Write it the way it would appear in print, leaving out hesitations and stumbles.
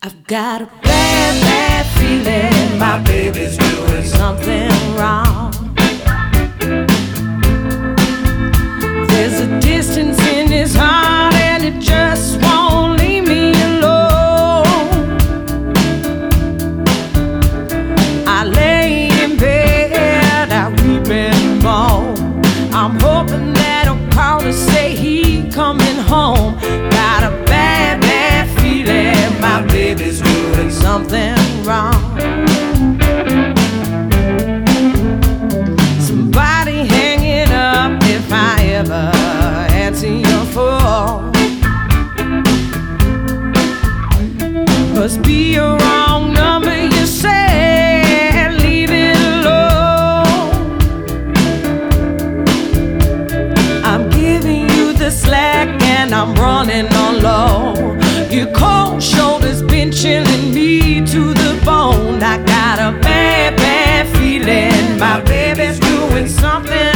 I've got a bad, bad feeling my baby's doing something wrong. There's a distance in his heart and it just won't leave me alone. I lay in bed, I weep and moan. I'm hoping that he'll call to say he coming home. Got a bad, bad feeling my baby's doing something wrong. Somebody hanging up if I ever answer your phone. Must be a wrong number, you said, leave it alone. I'm giving you the slack and I'm running on low. Your cold shoulders been chilling me to the bone. I got a bad, bad feeling my baby's doing something